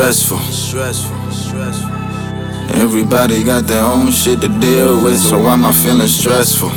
stressful. Everybody got their own shit to deal with, so why am I feeling stressful?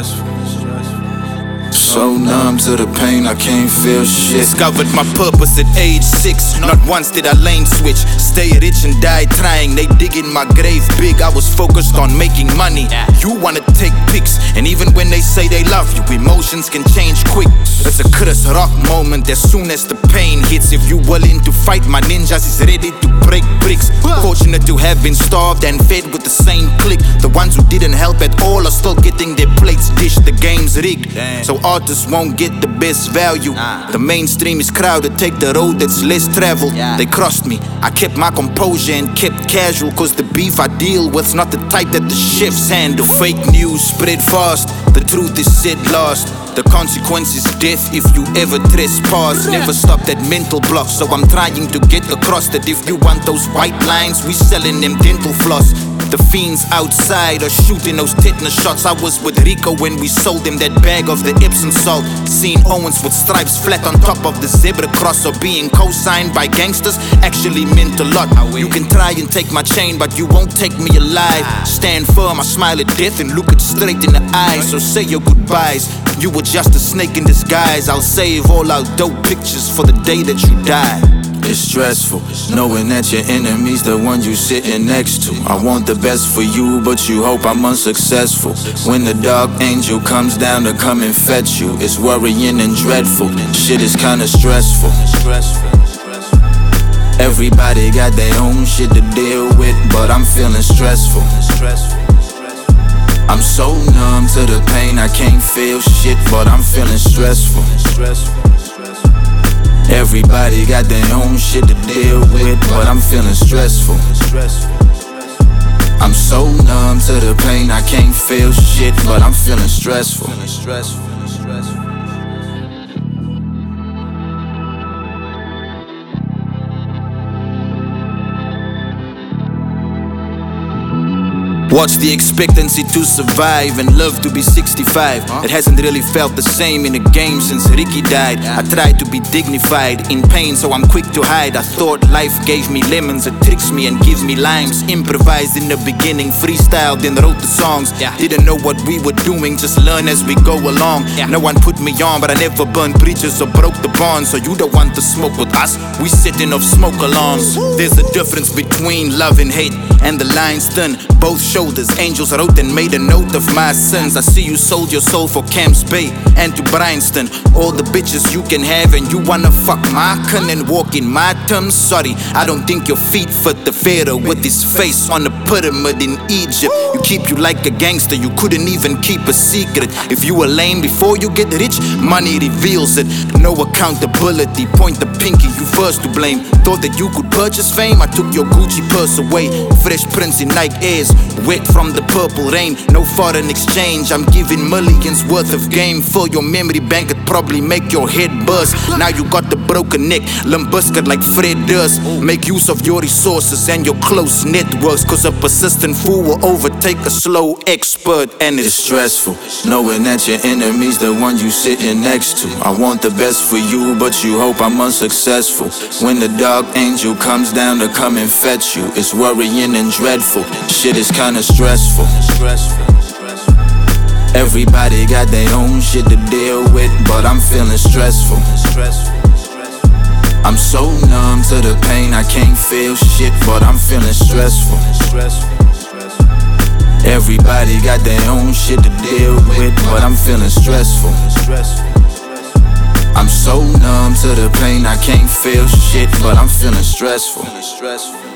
So numb to the pain, I can't feel shit. Discovered my purpose at age 6. Not once did I lane switch. Stay rich and die trying. They dig in my grave big. I was focused on making money. You wanna take pics, and even when they say they love you, emotions can change quick. It's a Chris Rock moment as soon as the pain hits. If you willing to fight, my ninjas is ready to break bricks. Fortunate to have been starved and fed with the same clique. The ones who didn't help at all are still getting their plates dished. The game's rigged, so artists won't get the best value. The mainstream is crowded, take the road that's less traveled. They crossed me, I kept my composure and kept casual, cause the beef I deal with's not the type that the chefs handle. Fake news spread fast, the truth is said last. The consequence is death if you ever trespass. Never stop that mental block, so I'm trying to get across that if you want those white lines, we selling them dental floss. The fiends outside are shooting those tetanus shots. I was with Rico when we sold him that bag of the Epsom salt. Seen Owens with stripes flat on top of the zebra cross, or being co-signed by gangsters actually meant a lot. You can try and take my chain, but you won't take me alive. Stand firm, I smile at death and look it straight in the eyes. So say your goodbyes, you were just a snake in disguise. I'll save all our dope pictures for the day that you die. It's stressful, knowing that your enemy's the one you sitting next to. I want the best for you, but you hope I'm unsuccessful. When the dark angel comes down to come and fetch you, it's worrying and dreadful. Shit is kinda stressful. Everybody got their own shit to deal with, but I'm feeling stressful. I'm so numb to the pain, I can't feel shit, but I'm feeling stressful. Everybody got their own shit to deal with, but I'm feeling stressful. I'm so numb to the pain, I can't feel shit, but I'm feeling stressful. Watch the expectancy to survive and live to be 65. It hasn't really felt the same in the game since Ricky died. I tried to be dignified in pain, so I'm quick to hide. I thought life gave me lemons, it tricks me and gives me limes. Improvised in the beginning, freestyled, then wrote the songs. Didn't know what we were doing, just learn as we go along. No one put me on, but I never burned bridges or broke the bond. So you don't want to smoke with us, we setting off smoke alarms. There's a difference between love and hate, and the line's thin. Both shoulders, angels wrote and made a note of my sins. I see you sold your soul for Camps Bay and to Bryanston. All the bitches you can have, and you wanna fuck my con and walk in my terms. Sorry, I don't think your feet fit the Pharaoh with his face on the pyramid in Egypt. You keep you like a gangster, you couldn't even keep a secret. If you were lame before you get rich, money reveals it. No accountability, point the pinky, you first to blame. Thought that you could purchase fame, I took your Gucci purse away. Fresh Prince in Nike Airs, wet from the purple rain. No foreign exchange, I'm giving millions worth of game. Fill your memory bank, it probably make your head burst. Now you got the broken neck, limp biscuit like Fred Durst. Make use of your resources and your close networks, cause a persistent fool will overtake a slow expert. And it's stressful, knowing that your enemy's the one you sitting next to. I want the best for you, but you hope I'm unsuccessful. When the dark angel comes down to come and fetch you, it's worrying and dreadful. Shit is kinda stressful. Everybody got their own shit to deal with, but I'm feeling stressful. I'm so numb to the pain, I can't feel shit, but I'm feeling stressful. Everybody got their own shit to deal with, but I'm feeling stressful. I'm so numb to the pain, I can't feel shit, but I'm feeling stressful.